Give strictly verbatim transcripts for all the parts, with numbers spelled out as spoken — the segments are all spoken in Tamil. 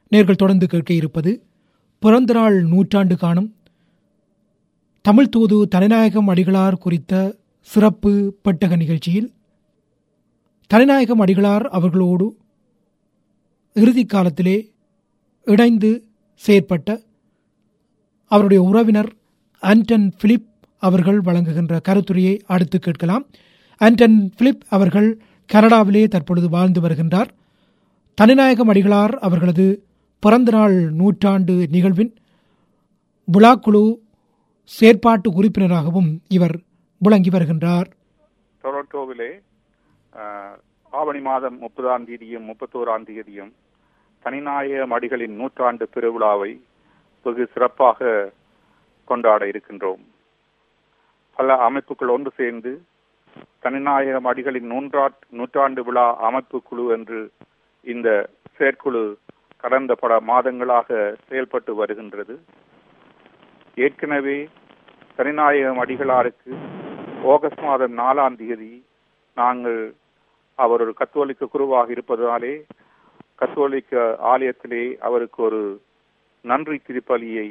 நேர்கள் தொடர்ந்து கேட்க இருப்பது பிறந்தநாள் நூற்றாண்டு காணும் தமிழ் தூது தனிநாயகம் அடிகளார் குறித்த சிறப்பு பெட்டக நிகழ்ச்சியில் தனிநாயகம் அடிகளார் அவர்களோடு இறுதி காலத்திலே இணைந்து செயற்பட்ட அவருடைய உறவினர் ஆண்டன் பிலிப் அவர்கள் வழங்குகின்ற கருத்துரையை அடுத்து கேட்கலாம். ஆண்டன் பிலிப் அவர்கள் கனடாவிலே தற்பொழுது வாழ்ந்து வருகின்றார். தனிநாயகம் அடிகளார் அவர்களது பிறந்தநாள் நூற்றாண்டு நிகழ்வின் விழாக்குழு செயற்பாட்டு உறுப்பினராகவும் இவர் விளங்கி வருகின்றார். டொரண்டோவிலே ஆவணி மாதம் முப்பதாம் தேதியும் முப்பத்தோராம் தேதியும் தனிநாயகம் அடிகளின் நூற்றாண்டு பெருவிழாவை வெகு சிறப்பாக கொண்டாட இருக்கின்றோம். பல அமைப்புகள் ஒன்று சேர்ந்து தனிநாயகம் அடிகளின் நூற்றா நூற்றாண்டு விழா அமைப்பு குழு என்று இந்த செயற்குழு கடந்த பல மாதங்களாக செயல்பட்டு வருகின்றது. ஏற்கனவே தனிநாயகம் அடிகளாருக்கு ஆகஸ்ட் மாதம் நாலாம் தேதி நாங்கள் அவர் ஒரு கத்தோலிக்க குருவாக இருப்பதாலே கத்தோலிக்க ஆலயத்திலே அவருக்கு ஒரு நன்றி திருப்பலியை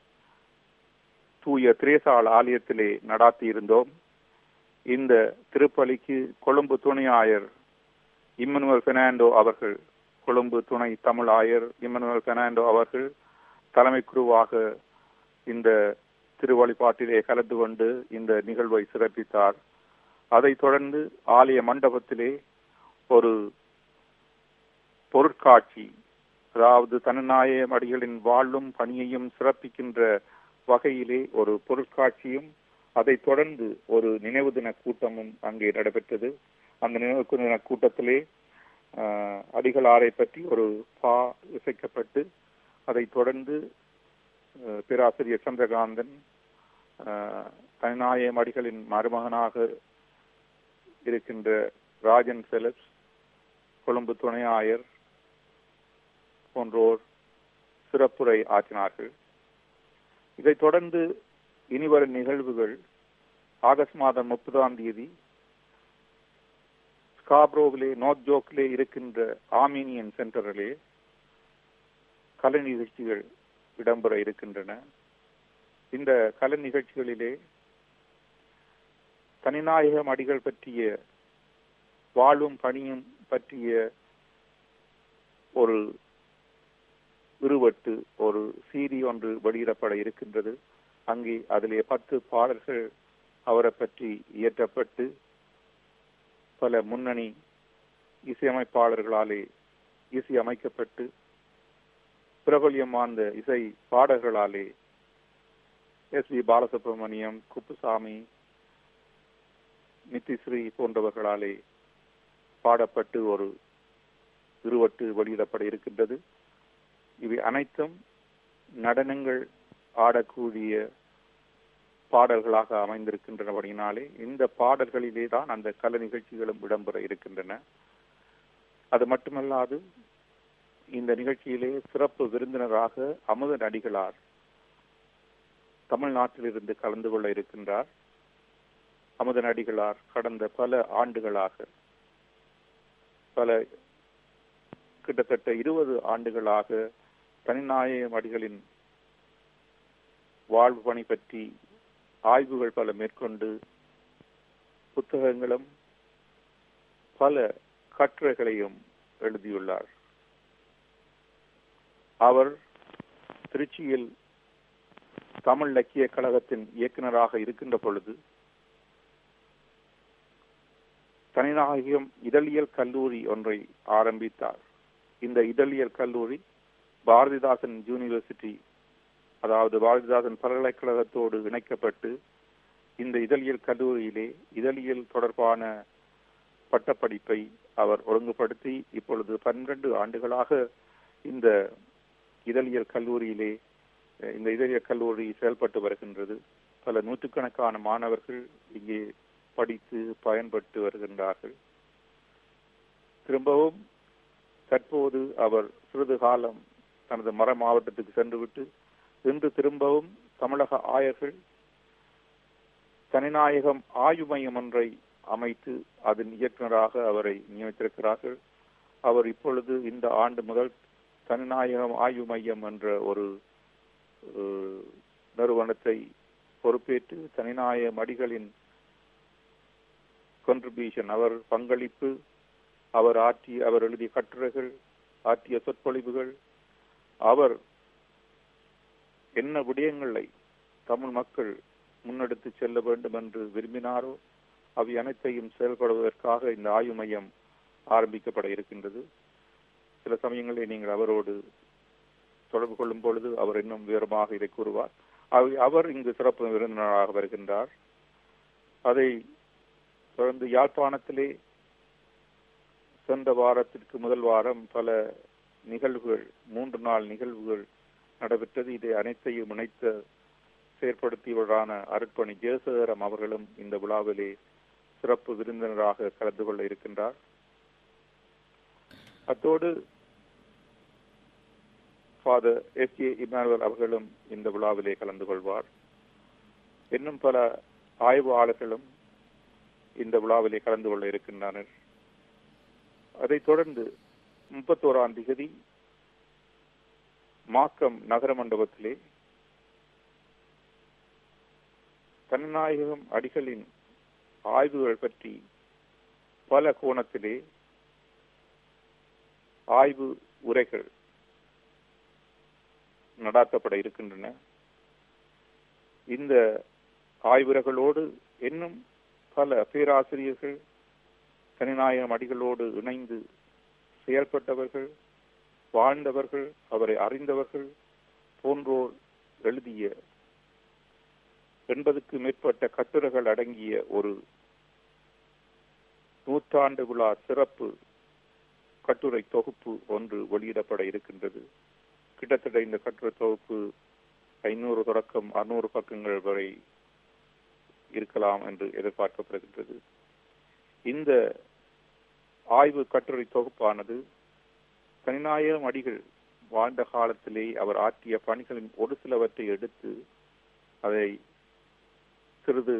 தூய திரேசாள் ஆலயத்திலே நடாத்தி இருந்தோம். இந்த திருப்பலிக்கு கொழும்பு துணை ஆயர் இம்மானுவேல் பெர்னாண்டோ அவர்கள், கொழும்பு துணை தமிழ் ஆயர் இம்மானுவேல் பெர்னாண்டோ அவர்கள் தலைமை குருவாக இந்த திருவழிபாட்டிலே கலந்து கொண்டு இந்த நிகழ்வை சிறப்பித்தார். அதைத் தொடர்ந்து ஆலய மண்டபத்திலே ஒரு பொருட்காட்சி, அதாவது தனிநாயகம் அடிகளின் வாழும் பணியையும் சிறப்பிக்கின்ற வகையிலே ஒரு பொருட்காட்சியும் அதைத் தொடர்ந்து ஒரு நினைவு தின கூட்டமும் அங்கே நடைபெற்றது. அந்த நினைவு தின கூட்டத்திலே அடிகளாரை பற்றி ஒரு பா இசைக்கப்பட்டு அதைத் தொடர்ந்து பேராசிரியர் சந்திரகாந்தன், தனிநாயகம் அடிகளின் மருமகனாக இருக்கின்ற ராஜன் செலப்ஸ், கொழும்பு துணை ஆயர் போன்றோர் சிறப்புரை ஆற்றினார்கள். இதைத் தொடர்ந்து இனிவரும் நிகழ்வுகள் ஆகஸ்ட் மாதம் முப்பதாம் தேதி ஸ்காப்ரோவிலே நார்த் ஜோக்கிலே இருக்கின்ற ஆர்மீனியன் சென்டரிலே கலை நிகழ்ச்சிகள் இடம்பெற இருக்கின்றன. இந்த கலை நிகழ்ச்சிகளிலே தனிநாயகம் அடிகள் பற்றிய வாழும் பணியும் பற்றிய ஒரு விருவட்டு ஒரு சீடி ஒன்று வெளியிடப்பட இருக்கின்றது. அங்கே அதிலே பத்து பாடல்கள் அவரை பற்றி இயற்றப்பட்டு பல முன்னணி இசையமைப்பாளர்களாலே இசையமைக்கப்பட்டு பிரபல்யமான இசை பாடல்களாலே எஸ் வி பாலசுப்ரமணியம், குப்புசாமி, நித்திஸ்ரீ போன்றவர்களாலே பாடப்பட்டு ஒரு விருவட்டு வெளியிடப்பட இருக்கின்றது. இவை அனைத்தும் நடனங்கள் ஆடக்கூடிய பாடல்களாக அமைந்திருக்கின்றபடியினாலே இந்த பாடல்களிலே தான் அந்த கலை நிகழ்ச்சிகளும் இடம்பெற இருக்கின்றன. அது மட்டுமல்லாது இந்த நிகழ்ச்சியிலே சிறப்பு விருந்தினராக அமுதன் அடிகளார் தமிழ்நாட்டிலிருந்து கலந்து கொள்ள இருக்கின்றார். அமுதன் அடிகளார் கடந்த பல ஆண்டுகளாக பல கிட்டத்தட்ட இருபது ஆண்டுகளாக தனிநாயகம் அடிகளின் வாழ்வு பணி பற்றி ஆய்வுகள் பல மேற்கொண்டு புத்தகங்களும் பல கட்டுரைகளையும் எழுதியுள்ளார். அவர் திருச்சியில் தமிழ் இலக்கிய கழகத்தின் இயக்குநராக இருக்கின்ற பொழுது தனிநாயகம் இதழியல் கல்லூரி ஒன்றை ஆரம்பித்தார். இந்த இதழியல் கல்லூரி பாரதிதாசன் யூனிவர்சிட்டி, அதாவது பாரதிதாசன் பல்கலைக்கழகத்தோடு இணைக்கப்பட்டு இந்த இதழியல் கல்லூரியிலே இதழியல் தொடர்பான பட்டப்படிப்பை அவர் ஒழுங்குபடுத்தி இப்பொழுது பன்னிரண்டு ஆண்டுகளாக இந்த இதழியல் கல்லூரியிலே இந்த இதழியல் கல்லூரி செயல்பட்டு வருகின்றது. பல நூற்றுக்கணக்கான மாணவர்கள் இங்கே படித்து பயன்பட்டு வருகின்றார்கள். திரும்பவும் தற்போது அவர் சிறிது காலம் தனது மர மாவட்டத்துக்கு சென்றுவிட்டு இன்று திரும்பவும் தமிழக ஆயர்கள் தனிநாயகம் ஆய்வு மையம் ஒன்றை அமைத்து அதன் இயக்குநராக அவரை நியமித்திருக்கிறார்கள். அவர் இப்பொழுது இந்த ஆண்டு முதல் தனிநாயகம் ஆய்வு மையம் என்ற ஒரு நிறுவனத்தை பொறுப்பேற்று தனிநாயக மடிகளின் கான்ட்ரிபியூஷன், அவர் பங்களிப்பு, அவர் ஆற்றிய அவர் எழுதிய கட்டுரைகள், ஆற்றிய சொற்பொழிவுகள், அவர் என்ன விடயங்களை தமிழ் மக்கள் முன்னெடுத்து செல்ல வேண்டும் என்று விரும்பினாரோ அவை அனைத்தையும் செயல்படுவதற்காக இந்த ஆய்வு மையம் ஆரம்பிக்கப்பட இருக்கின்றது. சில சமயங்களில் நீங்கள் அவரோடு தொடர்பு கொள்ளும் பொழுது அவர் இன்னும் விவரமாக இதை கூறுவார். அவர் இங்கு சிறப்பு விருந்தினராக வருகின்றார். அதை தொடர்ந்து யாழ்ப்பாணத்திலே சென்ற வாரத்திற்கு முதல் வாரம் பல நிகழ்வுகள், மூன்று நாள் நிகழ்வுகள் நடைபெற்றது. இதை அனைத்தையும் இணைத்த செயற்படுத்தியவரான அருட்பணி ஜெயசேகரம் அவர்களும் இந்த விழாவிலே சிறப்பு விருந்தினராக கலந்து கொள்ள இருக்கின்றார். அத்தோடு ஃபாதர் எஸ் ஏ இமானுவேல் அவர்களும் இந்த விழாவிலே கலந்து கொள்வார். இன்னும் பல ஆய்வாளர்களும் இந்த விழாவிலே கலந்து கொள்ள இருக்கின்றனர். அதைத் தொடர்ந்து முப்பத்தோராம் திகதி மாக்கம் நகர மண்டபத்திலே தனிநாயகம் அடிகளின் ஆய்வுகள் பற்றி பல கோணத்திலே ஆய்வு உரைகள் நடாத்தப்பட இருக்கின்றன. இந்த ஆய்வுரைகளோடு இன்னும் பல பேராசிரியர்கள், தனிநாயகம் அடிகளோடு இணைந்து செயல்பட்டவர்கள், வாழ்ந்தவர்கள், அவரை அறிந்தவர்கள் போன்றோர் எழுதிய எண்பதுக்கு மேற்பட்ட கட்டுரைகள் அடங்கிய ஒரு நூற்றாண்டு விழா சிறப்பு கட்டுரை தொகுப்பு ஒன்று வெளியிடப்பட இருக்கின்றது. கிட்டத்தட்ட இந்த கட்டுரை தொகுப்பு ஐநூறு தொடக்கம் அறுநூறு பக்கங்கள் வரை இருக்கலாம் என்று எதிர்பார்க்கப்படுகின்றது. இந்த ஆய்வு கட்டுரை தொகுப்பானது தனிநாயகம் அடிகள் வாழ்ந்த காலத்திலே அவர் ஆற்றிய பணிகளின் ஒரு சிலவற்றை எடுத்து அதை சிறிது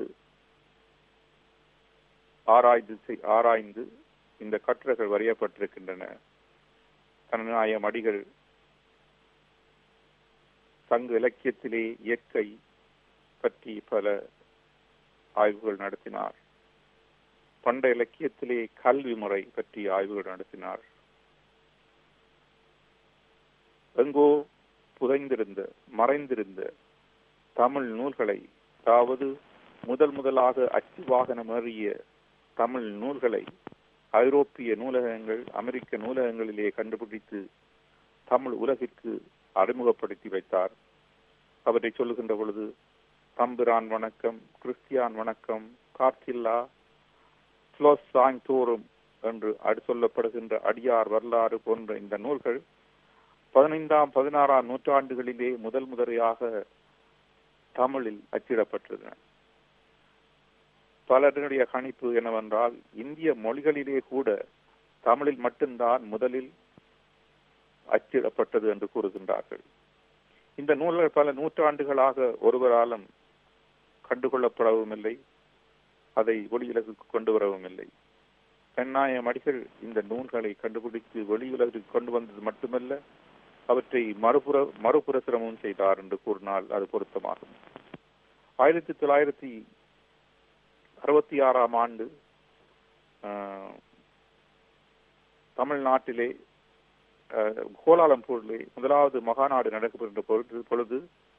ஆராய்ந்து ஆராய்ந்து இந்த கட்டுரைகள் வரையப்பட்டிருக்கின்றன. தனிநாயகம் அடிகள் சங்க இலக்கியத்திலே இயற்கை பற்றி பல ஆய்வுகள் நடத்தினார். பண்ட இலக்கியத்திலே கல்வி முறை பற்றி ஆய்வுகள் நடத்தினார். எங்கோ புதைந்திருந்த மறைந்திருந்த தமிழ் நூல்களை, அதாவது முதல் முதலாக அச்சு வாகனம் ஏறிய தமிழ் நூல்களை ஐரோப்பிய நூலகங்கள், அமெரிக்க நூலகங்களிலே கண்டுபிடித்து தமிழ் உலகிற்கு அறிமுகப்படுத்தி வைத்தார். அவரை சொல்லுகின்ற பொழுது தம்பிரான் வணக்கம், கிறிஸ்டியான் வணக்கம், கார்த்தில்லா, ஸ்லோஸ் சாய்தோறும் என்று அடி சொல்லப்படுகின்ற அடியார் வரலாறு போன்ற இந்த நூல்கள் பதினைந்தாம் பதினாறாம் நூற்றாண்டுகளிலே முதல் முதலையாக தமிழில் அச்சிடப்பட்டன. பலருடைய கணிப்பு என்னவென்றால் இந்திய மொழிகளிலே கூட தமிழில் மட்டும்தான் முதலில் அச்சிடப்பட்டது என்று கூறுகின்றார்கள். இந்த நூல்கள் பல நூற்றாண்டுகளாக ஒருவராலும் கண்டுகொள்ளப்படவும் இல்லை, அதை ஒளியுலகுக்கு கொண்டு வரவும் இல்லை. தனிநாயகம் அடிகள் இந்த நூல்களை கண்டுபிடித்து வெளியுலகிற்கு கொண்டு வந்தது மட்டுமல்ல, அவற்றை மறுபுற மறுபுரசிரமும் செய்தார் என்று கூறினால் அது பொருத்தமாகும். ஆயிரத்தி தொள்ளாயிரத்தி அறுபத்தி ஆறாம் ஆண்டு தமிழ்நாட்டிலே கோலாலம்பூரிலே முதலாவது மகாநாடு நடக்கப்படுகின்ற பொழுது பொழுது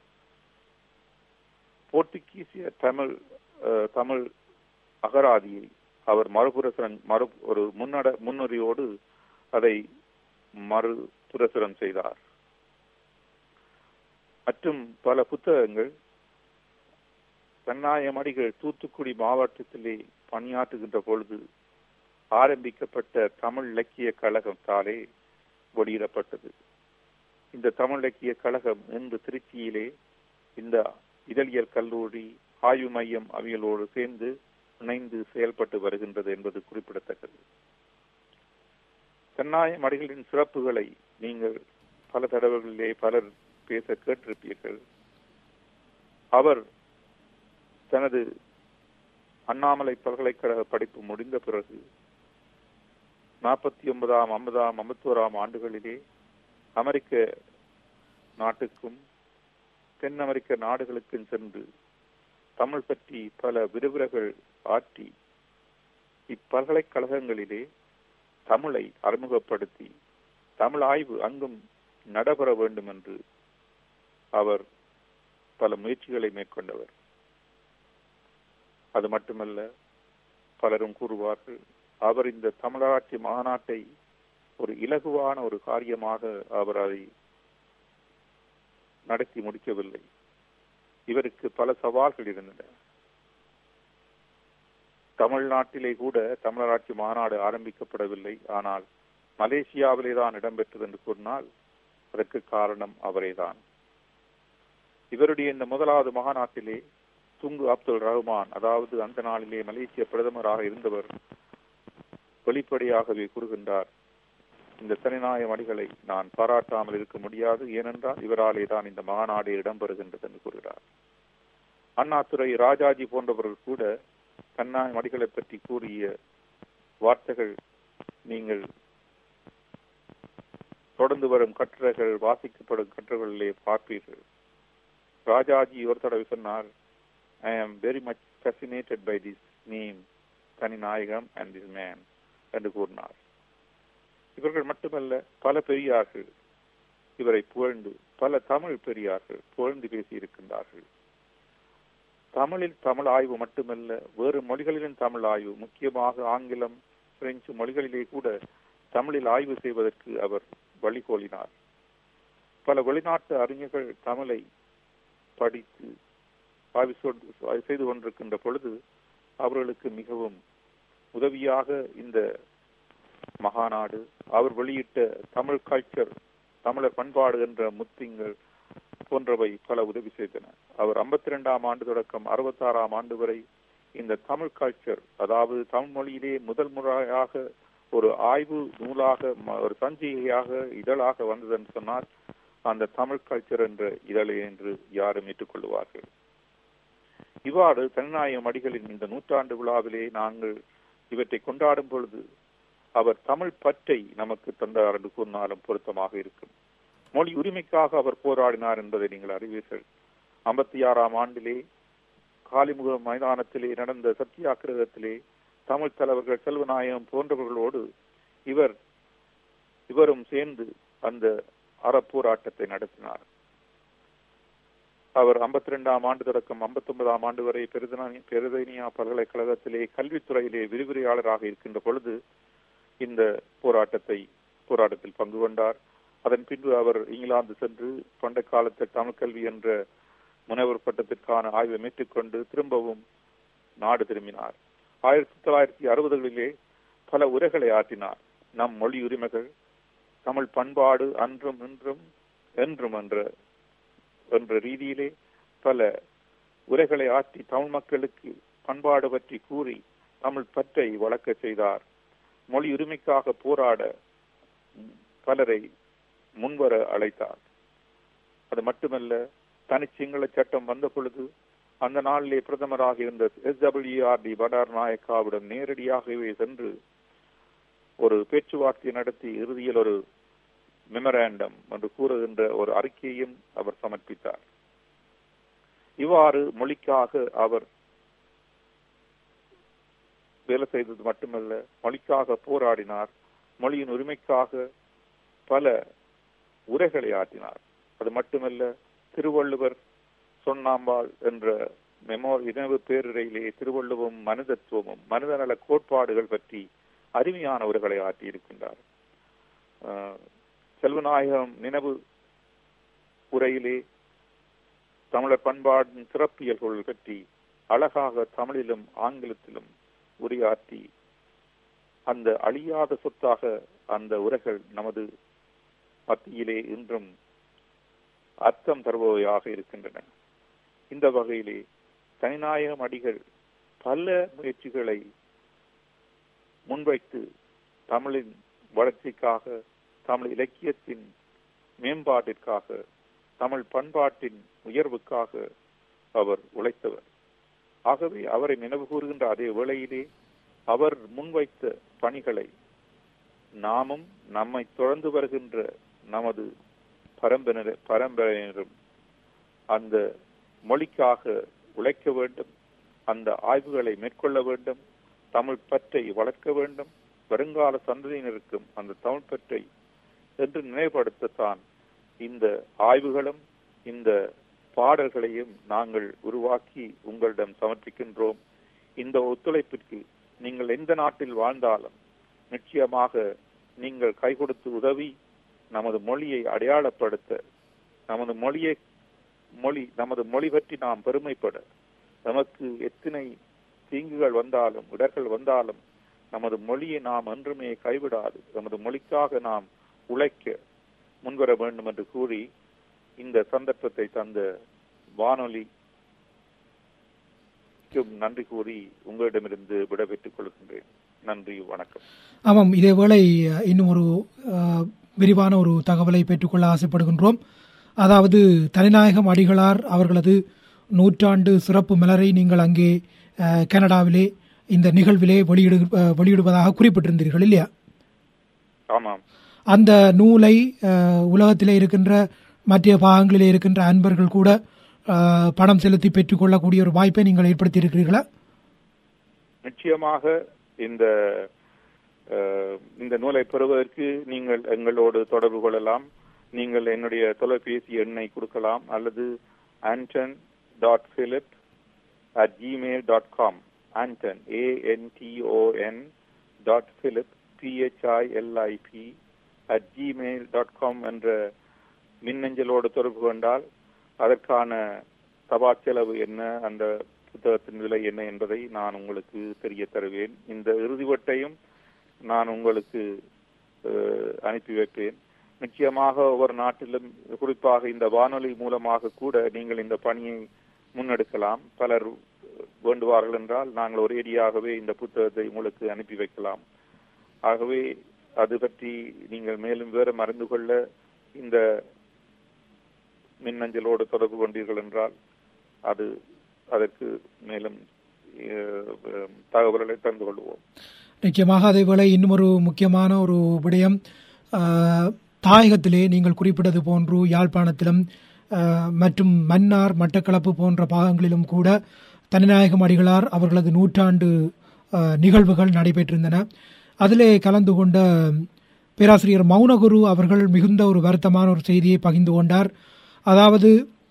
போர்த்துகீசிய தமிழ் தமிழ் அகராதியை அவர் மறுபுரசரம் மறு ஒரு முன்னட முன்னுரையோடு அதை மறுபுரசரம் செய்தார். மற்றும் பல புத்தகங்கள் தனிநாயகம் அடிகள் தூத்துக்குடி மாவட்டத்திலே பணியாற்றுகின்ற பொழுது ஆரம்பிக்கப்பட்ட தமிழ் இலக்கிய கழகத்தாலே வெளியிடப்பட்டது. இந்த தமிழ் இலக்கிய கழகம் இன்று திருச்சியிலே இந்த இதழியல் கல்லூரி ஆய்வு மையம் அவைகளோடு சேர்ந்து இணைந்து செயல்பட்டு வருகின்றது என்பது குறிப்பிடத்தக்கது. தனிநாயகம் அடிகளின் சிறப்புகளை நீங்கள் பல தடவைகளிலே பலர் பேச கேட்டிருப்பீர்கள். அவர் தனது அண்ணாமலை பல்கலைக்கழக படிப்பு முடிந்த பிறகு நாற்பத்தி ஒன்பதாம் ஐம்பதாம் ஐம்பத்தோராம் ஆண்டுகளிலே அமெரிக்க நாட்டுக்கும் தென் அமெரிக்க நாடுகளுக்கும் சென்று தமிழ் பற்றி பல விரிவுரைகள் ஆற்றி இப்பல்கலைக்கழகங்களிலே தமிழை அறிமுகப்படுத்தி தமிழ் ஆய்வு அங்கும் நடைபெற வேண்டும் என்று அவர் பல முயற்சிகளை மேற்கொண்டவர். அது மட்டுமல்ல, பலரும் கூறுவார்கள், அவர் இந்த தமிழாட்சி மாநாட்டை ஒரு இலகுவான ஒரு காரியமாக அவர் அதை நடத்தி முடிக்கவில்லை. இவருக்கு பல சவால்கள் இருந்தன. தமிழ்நாட்டிலே கூட தமிழராட்சி மாநாடு ஆரம்பிக்கப்படவில்லை. ஆனால் மலேசியாவிலே தான் இடம்பெற்றது என்று கூறினால் அதற்கு காரணம் அவரேதான். இவருடைய இந்த முதலாவது மாநாட்டிலே துங்கு அப்துல் ரஹ்மான், அதாவது அந்த நாளிலே மலேசிய பிரதமராக இருந்தவர், வெளிப்படையாகவே கூறுகின்றார், இந்த தனிநாயக அடிகளை நான் பாராட்டாமல் இருக்க முடியாது, ஏனென்றால் இவராலே தான் இந்த மாநாடு இடம்பெறுகின்றது என்று கூறுகிறார். அண்ணாதுரை, ராஜாஜி போன்றவர்கள் கூட தன்னாய் மடிகளை பற்றி கூறிய வார்த்தைகள் நீங்கள் தொடர்ந்து வரும் கட்டுரைகள், வாசிக்கப்படும் கட்டுரைகளிலே பார்ப்பீர்கள். ராஜாஜி ஒரு தடவை சொன்னார், I am very much fascinated by this name, Thaninayagam and this man என்று கூறினார். இவர்கள் மட்டுமல்ல, பல பெரியார்கள் இவரை புகழ்ந்து, பல தமிழ் பெரியார்கள் புகழ்ந்து பேசியிருக்கின்றார்கள். தமிழில் தமிழ் ஆய்வு மட்டுமல்ல, வேறு மொழிகளிலும் தமிழ் ஆய்வு, முக்கியமாக ஆங்கிலம், பிரெஞ்சு மொழிகளிலே கூட தமிழில் ஆய்வு செய்வதற்கு அவர் வழிகோலினார். பல வெளிநாட்டு அறிஞர்கள் தமிழை படித்து ஆய்வு செய்து கொண்டிருக்கின்ற பொழுது அவர்களுக்கு மிகவும் உதவியாக இந்த மகாநாடு, அவர் வெளியிட்ட தமிழ் கல்ச்சர், தமிழர் பண்பாடு என்ற முத்திங்கள் போன்றவை பல உதவி செய்தன. அவர் ஐம்பத்தி இரண்டாம் ஆண்டு தொடக்கம் அறுபத்தி ஆறாம் ஆண்டு வரை இந்த தமிழ் கல்ச்சர், அதாவது தமிழ் மொழியிலே முதல் முறையாக ஒரு ஆய்வு நூலாக, ஒரு சஞ்சிகையாக, இதழாக வந்தது என்று சொன்னால் அந்த தமிழ் கல்ச்சர் என்ற இதழை என்று யாரும் ஏற்றுக்கொள்வார்கள். இவ்வாறு தனிநாயகம் அடிகளின் இந்த நூற்றாண்டு விழாவிலே நாங்கள் இவற்றை கொண்டாடும் பொழுது அவர் தமிழ் பற்றை நமக்கு தந்தார் என்று கூறினாலும் பொருத்தமாக இருக்கும். மொழி உரிமைக்காக அவர் போராடினார் என்பதை நீங்கள் அறிவீர்கள். ஐம்பத்தி ஆறாம் ஆண்டிலே காலிமுக மைதானத்திலே நடந்த சத்தியாகிரகத்திலே தமிழ் தலைவர்கள் செல்வநாயகம் போன்றவர்களோடு இவர் இவரும் சேர்ந்து அந்த அறப்போராட்டத்தை நடத்தினார். அவர் ஐம்பத்தி இரண்டாம் ஆண்டு தொடக்கம் ஐம்பத்தி ஒன்பதாம் ஆண்டு வரை பெருதனியா பல்கலைக்கழகத்திலே கல்வித்துறையிலே விரிவுரையாளராக இருக்கின்ற பொழுது இந்த போராட்டத்தை போராட்டத்தில் பங்கு கொண்டார். அதன் பின்பு அவர் இங்கிலாந்து சென்று பண்டைய காலத்தில் தமிழ் கல்வி என்ற முனைவர் பட்டத்திற்கான ஆய்வை மேற்கொண்டு திரும்பவும் நாடு திரும்பினார். ஆயிரத்தி தொள்ளாயிரத்தி அறுபதுகளிலே பல உரைகளை ஆற்றினார். நம் மொழி உரிமைகள், தமிழ் பண்பாடு அன்றும் இன்றும் என்றும் என்ற என்ற ரீதியிலே பல உரைகளை ஆற்றி தமிழ் மக்களுக்கு பண்பாடு பற்றி கூறி தமிழ் பற்றை வளர்க்க செய்தார். மொழி உரிமைக்காக போராட பலரை முன்வர அழைத்தார். அது மட்டுமல்ல, தனி சிங்கள சட்டம் வந்த பொழுது அந்த நாளிலே பிரதமராக இருந்த S W R D Bandara நாயக்காவிடம் நேரடியாகவே சென்று ஒரு பேச்சுவார்த்தை நடத்தி இறுதியில் ஒரு மெமராண்டம் என்று கூறுகின்ற ஒரு அறிக்கையையும் அவர் சமர்ப்பித்தார். இவ்வாறு மொழிக்காக அவர் வேலை செய்தது மட்டுமல்ல, மொழிக்காக போராடினார். மொழியின் உரிமைக்காக பல உரைகளை ஆற்றினார். அது மட்டுமல்ல, திருவள்ளுவர் சொன்னாம்பாள் என்ற மெமோ நினைவு பேருரையிலே திருவள்ளுவம், மனிதத்துவமும், மனிதநல கோட்பாடுகள் பற்றி அருமையான உரைகளை ஆற்றி இருக்கின்றார். செல்வநாயகம் நினைவு உரையிலே தமிழர் பண்பாட்டின் சிறப்பியல்கள் பற்றி அழகாக தமிழிலும் ஆங்கிலத்திலும் உரையாற்றி அந்த அழியாத சொத்தாக அந்த உரைகள் நமது மத்தியிலே இன்றும் அர்த்தம் தருபவையாக இருக்கின்றன. இந்த வகையிலே தனிநாயகம் அடிகள் பல முயற்சிகளை முன்வைத்து தமிழின் வளர்ச்சிக்காக, தமிழ் இலக்கியத்தின் மேம்பாட்டிற்காக, தமிழ் பண்பாட்டின் உயர்வுக்காக அவர் உழைத்தவர். ஆகவே அவரை நினைவு கூறுகின்ற அதே வேளையிலே அவர் முன்வைத்த பணிகளை நாமும் நம்மை தொடர்ந்து வருகின்ற நமது பரம்பரை பரம்பரையினரும் அந்த மொழிக்காக உழைக்க வேண்டும், அந்த ஆய்வுகளை மேற்கொள்ள வேண்டும், தமிழ் பற்றை வளர்க்க வேண்டும், வருங்கால சந்ததியினருக்கும் அந்த தமிழ் பற்றை என்று நினைவுபடுத்தத்தான் இந்த ஆய்வுகளும் இந்த பாடல்களையும் நாங்கள் உருவாக்கி உங்களிடம் சமர்ப்பிக்கின்றோம். இந்த ஒத்துழைப்பிற்கு நீங்கள் எந்த நாட்டில் வாழ்ந்தாலும் நிச்சயமாக நீங்கள் கை கொடுத்து உதவி நமது மொழியை அடையாளப்படுத்த, நமது மொழியை மொழி நமது மொழி பற்றி நாம் பெருமைப்பட, நமக்கு எத்தனை தீங்குகள் வந்தாலும் இடர்கள் வந்தாலும் நமது மொழியை நாம் என்றுமே கைவிடாது நமது மொழிக்காக நாம் உழைக்க முன்வர வேண்டும் என்று கூறி இந்த சந்தர்ப்பத்தை தந்த வானொலிக்கும் நன்றி கூறி உங்களிடமிருந்து விடைபெற்றுக் கொள்கின்றேன். நன்றி, வணக்கம். ஆமாம், இதேவேளை இன்னும் ஒரு விரிவான ஒரு தகவலை பெற்றுக்கொள்ள ஆசைப்படுகின்றோம். அதாவது தனிநாயகம் அடிகளார் அவர்களது நூற்றாண்டு சிறப்பு மலரை நீங்கள் அங்கே கனடாவிலே இந்த நிகழ்விலே வெளியிடு வெளியிடுவதாக குறிப்பிட்டிருந்தீர்கள் இல்லையா? ஆமாம். அந்த நூலை உலகத்திலே இருக்கின்ற மற்ற பாகங்களிலே இருக்கின்ற அன்பர்கள் கூட பணம் செலுத்தி பெற்றுக்கொள்ளக்கூடிய ஒரு வாய்ப்பை நீங்கள் ஏற்படுத்தி இருக்கிறீர்களா? நிச்சயமாக இந்த இந்த நூலை பெறுவதற்கு நீங்கள் எங்களோடு தொடர்பு கொள்ளலாம். நீங்கள் என்னுடைய தொலைபேசி எண்ணை கொடுக்கலாம் அல்லது Anton dot Philip at Gmail dot com Anton A N T O N dot Philip P H I L I P at Gmail dot com என்ற மின்னஞ்சலோடு தொடர்பு கொண்டால் அதற்கான தபால் செலவு என்ன, அந்த புத்தகத்தின் விலை என்ன என்பதை நான் உங்களுக்கு தெரிய தருவேன். இந்த இறுதிவட்டையும் நான் உங்களுக்கு அனுப்பி வைப்பேன். நிச்சயமாக ஒவ்வொரு நாட்டிலும் குறிப்பாக இந்த வானொலி மூலமாக கூட நீங்கள் இந்த பணியை முன்னெடுக்கலாம். பலர் வேண்டுவார்கள் என்றால் நாங்கள் ஒரேடியாகவே இந்த புத்தகத்தை உங்களுக்கு அனுப்பி வைக்கலாம். ஆகவே அது பற்றி நீங்கள் மேலும் வேறு அறிந்து கொள்ள இந்த மின்னஞ்சலோடு தொடர்பு கொண்டீர்கள் என்றால் அது அதற்கு மேலும் தகவல்களை தந்து கொள்வோம். நிச்சயமாக. அதேவேளை இன்னும் ஒரு முக்கியமான ஒரு விடயம், தாயகத்திலே நீங்கள் குறிப்பிட்டது போன்று யாழ்ப்பாணத்திலும் மற்றும் மன்னார் மட்டக்களப்பு போன்ற பாகங்களிலும் கூட தனிநாயகம் அடிகளார் அவர்களது நூற்றாண்டு நிகழ்வுகள் நடைபெற்றிருந்தன. அதிலே கலந்து கொண்ட பேராசிரியர் மௌனகுரு அவர்கள் மிகுந்த ஒரு வருத்தமான ஒரு செய்தியை பகிர்ந்து கொண்டார். அதாவது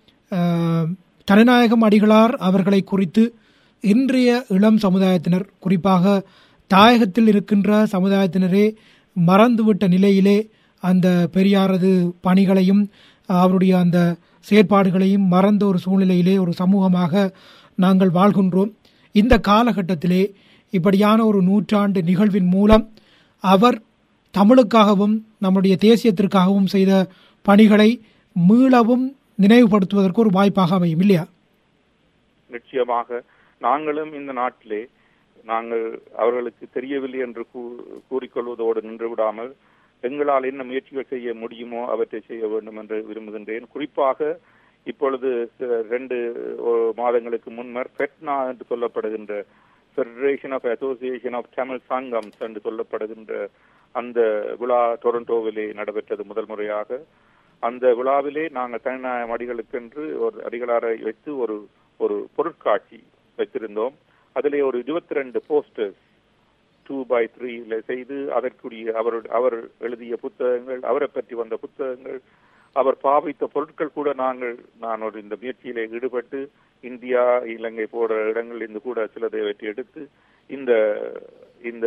தனிநாயகம் அடிகளார் அவர்களை குறித்து இன்றைய இளம் சமுதாயத்தினர், குறிப்பாக தாயகத்தில் இருக்கின்ற சமுதாயத்தினரே மறந்துவிட்ட நிலையிலே அந்த பெரியாரது பணிகளையும் அவருடைய அந்த செயற்பாடுகளையும் மறந்த ஒரு சூழ்நிலையிலே ஒரு சமூகமாக நாங்கள் வாழ்கின்றோம். இந்த காலகட்டத்திலே இப்படியான ஒரு நூற்றாண்டு நிகழ்வின் மூலம் அவர் தமிழுக்காகவும் நம்முடைய தேசியத்திற்காகவும் செய்த பணிகளை மீளவும் நினைவுபடுத்துவதற்கு ஒரு வாய்ப்பாக அமையும் இல்லையா? நிச்சயமாக. நாங்களும் இந்த நாட்டிலே நாங்கள் அவர்களுக்கு தெரியவில்லை என்று கூறிக்கொள்வதோடு நின்று விடாமல் எங்களால் என்ன முயற்சிகள் செய்ய முடியுமோ அவற்றை செய்ய வேண்டும் என்று விரும்புகின்றேன். குறிப்பாக இப்பொழுது ரெண்டு மாதங்களுக்கு முன்னர் ஃபெட்னா என்று சொல்லப்படுகின்ற federation of association of Tamil Sangams என்று சொல்லப்படுகின்ற அந்த விழா டொரண்டோவிலே நடைபெற்றது முதல் முறையாக. அந்த விழாவிலே நாங்கள் தனிநாயகம் அடிகளுக்கென்று ஒரு அடிகளாரை வைத்து ஒரு ஒரு பொருட்காட்சி வைத்திருந்தோம். அதிலே ஒரு இருபத்தி ரெண்டு போஸ்டர்ஸ் டூ பை த்ரீல செய்து அதற்குரிய அவர் அவர் எழுதிய புத்தகங்கள், அவரை பற்றி வந்த புத்தகங்கள், அவர் பாவித்த பொருட்கள் கூட நாங்கள் நான் ஒரு இந்த முயற்சியிலே ஈடுபட்டு இந்தியா இலங்கை போன்ற இடங்களில் இருந்து கூட சிலதை வெற்றி எடுத்து இந்த இந்த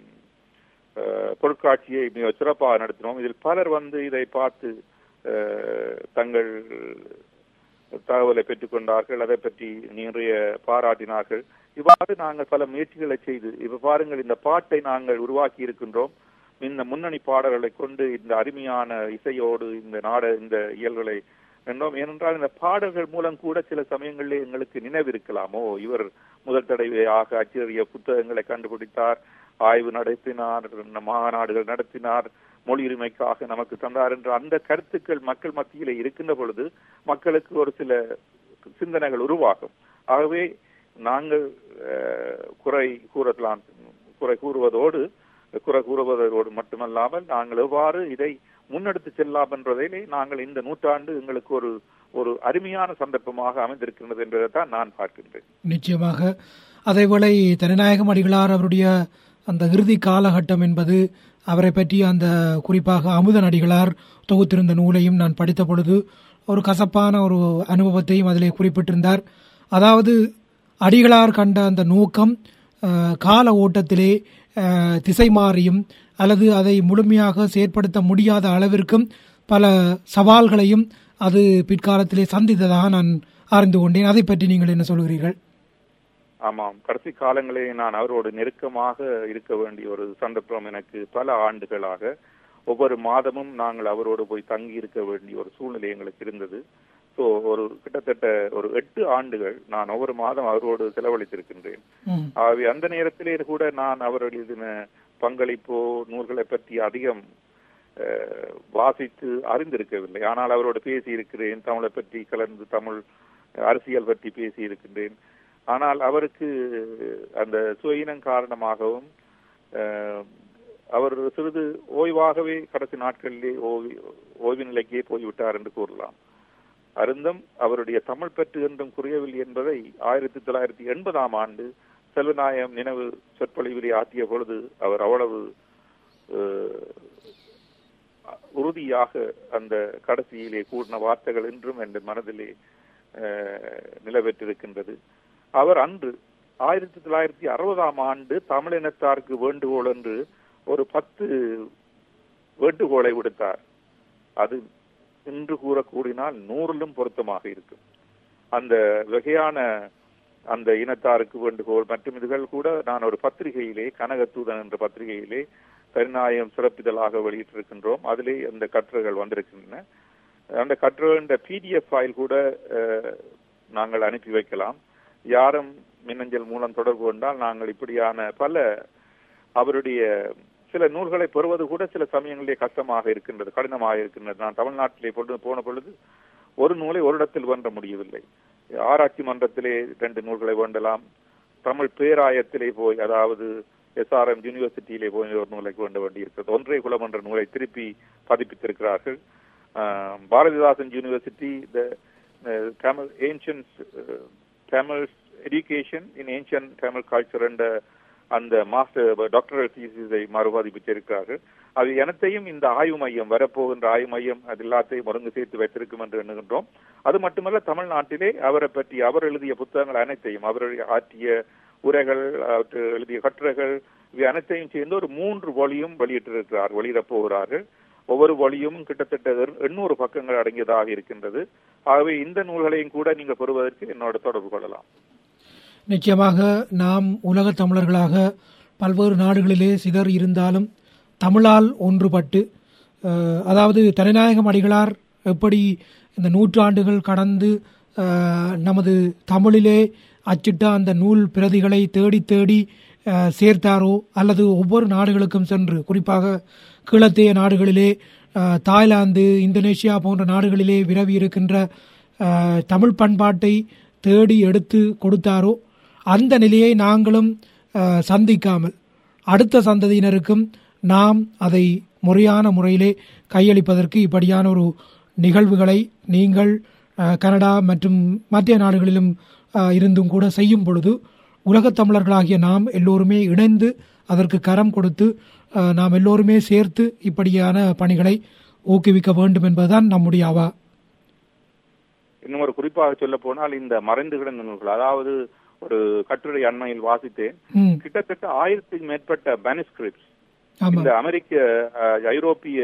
பொருட்காட்சியை மிக சிறப்பாக நடத்தினோம். இதில் பலர் வந்து இதை பார்த்து தங்கள் தகவலை பெற்றுக் கொண்டார்கள், அதை பற்றி நிறைய பாராட்டினார்கள். இவ்வாறு நாங்கள் பல முயற்சிகளை செய்து இப்ப பாருங்கள், இந்த பாட்டை நாங்கள் உருவாக்கி இருக்கின்றோம். இந்த முன்னணி பாடல்களை கொண்டு இந்த அருமையான இசையோடு இந்த நாட இந்த இயல்களை என்றோம். ஏனென்றால் இந்த பாடல்கள் மூலம் கூட சில சமயங்களில் எங்களுக்கு நினைவிருக்கலாமோ, இவர் முதல் தடவையாக அச்சிறிய புத்தகங்களை கண்டுபிடித்தார், ஆய்வு நடத்தினார், மாநாடுகள் நடத்தினார், மொழி உரிமைக்காக நமக்கு தந்தார் என்ற அந்த கருத்துக்கள் மக்கள் மத்தியிலே இருக்கின்ற பொழுது மக்களுக்கு ஒரு சில சிந்தனைகள் உருவாகும். ஆகவே நாங்கள் குறை கூறலாம் குறை கூறுவதோடு குறை கூறுவதோடு மட்டுமல்லாமல் நாங்கள் எவ்வாறு இதை முன்னெடுத்து செல்லலாம் என்றதிலே நாங்கள் இந்த நூற்றாண்டு எங்களுக்கு ஒரு ஒரு அருமையான சந்தர்ப்பமாக அமைந்திருக்கின்றது என்பதைத்தான் நான் பார்க்கின்றேன். நிச்சயமாக அதேவேளை தனிநாயகம் அடிகளார் அவருடைய அந்த இறுதி காலகட்டம் என்பது அவரை பற்றி அந்த குறிப்பாக அமுதன் அடிகளார் தொகுத்திருந்த நூலையும் நான் படித்த பொழுது ஒரு கசப்பான ஒரு அனுபவத்தையும் அதிலே குறிப்பிட்டிருந்தார். அதாவது அடிகளார் கண்ட அந்த நோக்கம் கால ஓட்டத்திலே திசை மாறியும் அல்லது அதை முழுமையாக செயற்படுத்த முடியாத அளவிற்கும் பல சவால்களையும் அது பிற்காலத்திலே சந்தித்ததாக நான் அறிந்து கொண்டேன். அதை பற்றி நீங்கள் என்ன சொல்கிறீர்கள்? ஆமாம், கடைசி காலங்களில் நான் அவரோடு நெருக்கமாக இருக்க வேண்டிய ஒரு சந்தர்ப்பம் எனக்கு பல ஆண்டுகளாக ஒவ்வொரு மாதமும் நாங்கள் அவரோடு போய் தங்கி இருக்க வேண்டிய ஒரு சூழ்நிலை எங்களுக்கு இருந்தது. ஸோ ஒரு கிட்டத்தட்ட ஒரு எட்டு ஆண்டுகள் நான் ஒவ்வொரு மாதம் அவரோடு செலவழித்திருக்கின்றேன். ஆகவே அந்த நேரத்திலே கூட நான் அவருடைய பங்களிப்போ நூல்களை பற்றி அதிகம் வாசித்து அறிந்திருக்கவில்லை. ஆனால் அவரோடு பேசி இருக்கிறேன், தமிழை பற்றி கலந்து தமிழ் அரசியல் பற்றி பேசி இருக்கின்றேன். ஆனால் அவருக்கு அந்த சுயினம் காரணமாகவும் அவர் சிறிது ஓய்வாகவே கடைசி நாட்களிலே ஓய்வு ஓய்வு நிலைக்கே போய்விட்டார் என்று கூறலாம். அருந்தம் அவருடைய தமிழ் பற்று என்றும் குறையவில்லை என்பதை ஆயிரத்தி தொள்ளாயிரத்தி எண்பதாம் ஆண்டு செல்வநாயகம் நினைவு சொற்பொழிவிலே ஆற்றிய பொழுது அவர் அவ்வளவு உறுதியாக அந்த கடைசியிலே கூறின வார்த்தைகள் இன்றும் என்ற மனதிலே நிலவெற்றிருக்கின்றது. அவர் அன்று ஆயிரத்தி தொள்ளாயிரத்தி அறுபதாம் ஆண்டு தமிழினத்தாருக்கு வேண்டுகோள் என்று ஒரு பத்து வேண்டுகோளை விடுத்தார். அது இன்று கூறக்கூடினால் நூறிலும் பொருத்தமாக இருக்கும். அந்த வகையான அந்த இனத்தாருக்கு வேண்டுகோள் மற்றும் இதுகள் கூட நான் ஒரு பத்திரிகையிலே கனகத்தூதன் என்ற பத்திரிகையிலே தனிநாயகம் சிறப்பிதழாக வெளியிட்டிருக்கின்றோம். அதிலே அந்த கட்டுரைகள் வந்திருக்கின்றன. அந்த கட்டுரை பிடிஎஃப் ஃபைல் கூட நாங்கள் அனுப்பி வைக்கலாம். யாரும் மின்னஞ்சல் மூலம் தொடர்பு கொண்டால் நாங்கள் இப்படியான பல அவருடைய சில நூல்களை பெறுவது கூட சில சமயங்களிலே கஷ்டமாக இருக்கின்றது, கடினமாக இருக்கின்றது. நான் தமிழ்நாட்டிலே போன பொழுது ஒரு நூலை ஒரு இடத்தில் வேண்ட முடியவில்லை. ஆராய்ச்சி மன்றத்திலே ரெண்டு நூல்களை வேண்டலாம். தமிழ் பேராயத்திலே போய், அதாவது எஸ்ஆர்எம் யூனிவர்சிட்டியிலே போய் ஒரு நூலை வேண்ட வேண்டி இருக்கிறது. ஒன்றை குலம் என்ற நூலை திருப்பி பதிப்பித்திருக்கிறார்கள். Bharathidasan university Tamil ancient Tamil education in ancient Tamil culture என்ற அந்த மாஸ்டர் டாக்டரல் தீசிஸை மறுபதிப்பித்திருக்கிறார்கள். அது அனைத்தையும் இந்த ஆய்வு மையம், வரப்போகின்ற ஆய்வு மையம் அது எல்லாத்தையும் ஒருங்கு சேர்த்து வைத்திருக்கும் என்று எண்ணுகின்றோம். அது மட்டுமல்ல, தமிழ்நாட்டிலே அவரை பற்றி அவர் எழுதிய புத்தகங்கள் அனைத்தையும், அவருடைய ஆற்றிய உரைகள், எழுதிய கட்டுரைகள், இவை அனைத்தையும் சேர்ந்து ஒரு மூன்று வழியும் வெளியிட்டிருக்கிறார் வெளியிடப் போகிறார்கள். ஒவ்வொரு வழியும் கிட்டத்தட்ட எண்ணூறு பக்கங்கள் அடங்கியதாக இருக்கின்றது. ஆகவே இந்த நூல்களையும் கூட நீங்கள் பெறுவதற்கு என்னோட தொடர்பு கொள்ளலாம். நிச்சயமாக நாம் உலக தமிழர்களாக பல்வேறு நாடுகளிலே சிதறி இருந்தாலும் தமிழால் ஒன்றுபட்டு, அதாவது தனிநாயகம் அடிகளார் எப்படி இந்த நூற்றாண்டுகள் கடந்து நமது தமிழிலே அச்சிட்ட அந்த நூல் பிரதிகளை தேடி தேடி சேர்த்தாரோ, அல்லது ஒவ்வொரு நாடுகளுக்கும் சென்று, குறிப்பாக கிழத்தேய நாடுகளிலே, தாய்லாந்து, இந்தோனேஷியா போன்ற நாடுகளிலே விரவி இருக்கின்ற தமிழ் பண்பாட்டை தேடி எடுத்து கொடுத்தாரோ, அந்த நிலையை நாங்களும் சந்திக்காமல் அடுத்த சந்ததியினருக்கும் நாம் அதை முறையான முறையிலே கையளிப்பதற்கு இப்படியான ஒரு நிகழ்வுகளை நீங்கள் கனடா மற்றும் மத்திய நாடுகளிலும் இருந்தும் கூட செய்யும் பொழுது உலகத் தமிழர்களாகிய நாம் எல்லோருமே இணைந்து அதற்கு கரம் கொடுத்து நாம் எல்லோருமே சேர்த்து இப்படியான பணிகளை ஊக்குவிக்க வேண்டும் என்பதுதான் நம்முடைய அவா. இன்னும் ஒரு குறிப்பாக சொல்ல போனால், இந்த மறைந்து கிடந்த நூல்கள், அதாவது ஒரு கட்டுரை அண்மையில் வாசித்தேன், கிட்டத்தட்ட ஆயிரத்துக்கு மேற்பட்ட மேனுஸ்கிரிப்ட்ஸ் இந்த அமெரிக்க ஐரோப்பிய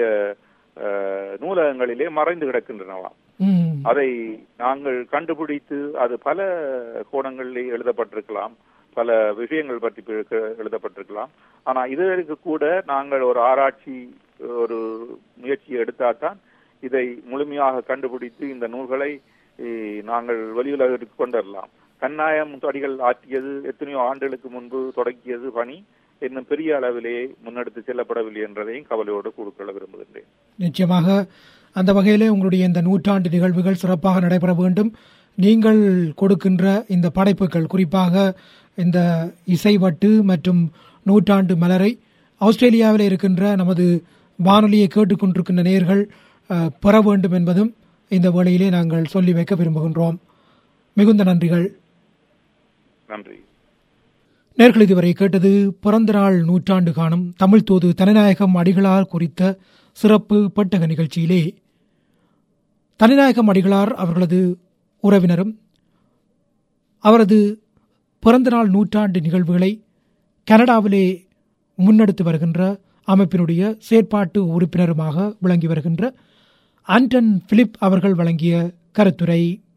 நூலகங்களிலே மறைந்து கிடக்கின்றனவாம். அதை நாங்கள் கண்டுபிடித்து, அது பல கோணங்களிலே எழுதப்பட்டிருக்கலாம், பல விஷயங்கள் பற்றி எழுதப்பட்டிருக்கலாம். ஆனா இதற்கு கூட நாங்கள் ஒரு ஆராய்ச்சி, ஒரு முயற்சியை எடுத்தால்தான் இதை முழுமையாக கண்டுபிடித்து இந்த நூல்களை நாங்கள் வெளியுலகிற்கு கொண்டு வரலாம். தன்னாயம் அடிகள் ஆற்றியது எத்தனையோ ஆண்டுகளுக்கு முன்பு தொடங்கியது பணி இன்னும் பெரிய அளவிலே முன்னெடுத்து செல்லப்படவில்லை என்றதையும் கவலையோடு கொடுக்க விரும்புகின்றேன். நிச்சயமாக அந்த வகையிலே உங்களுடைய இந்த நூற்றாண்டு நிகழ்வுகள் சிறப்பாக நடைபெற வேண்டும். நீங்கள் கொடுக்கின்ற இந்த படைப்புகள், குறிப்பாக இந்த இசைவட்டு மற்றும் நூற்றாண்டு மலரை ஆஸ்திரேலியாவில் இருக்கின்ற நமது வானொலியை கேட்டுக்கொண்டிருக்கின்ற நேயர்கள் பெற வேண்டும் என்பதும் இந்த வேளையிலே நாங்கள் சொல்லி வைக்க விரும்புகின்றோம். மிகுந்த நன்றிகள். நன்றி. நேர்கள் இதுவரை கேட்டது பிறந்த நாள் நூற்றாண்டு காணும் தமிழ் தூது தனிநாயகம் அடிகளார் குறித்த சிறப்பு பெட்டக நிகழ்ச்சியிலே தனிநாயகம் அடிகளார் அவர்களது உறவினரும் அவரது பிறந்த நாள் நூற்றாண்டு நிகழ்வுகளை கனடாவிலே முன்னெடுத்து வருகின்ற அமைப்பினுடைய செயற்பாட்டு உறுப்பினருமாக விளங்கி வருகின்ற ஆண்டன் பிலிப் அவர்கள் வழங்கிய கருத்துரை.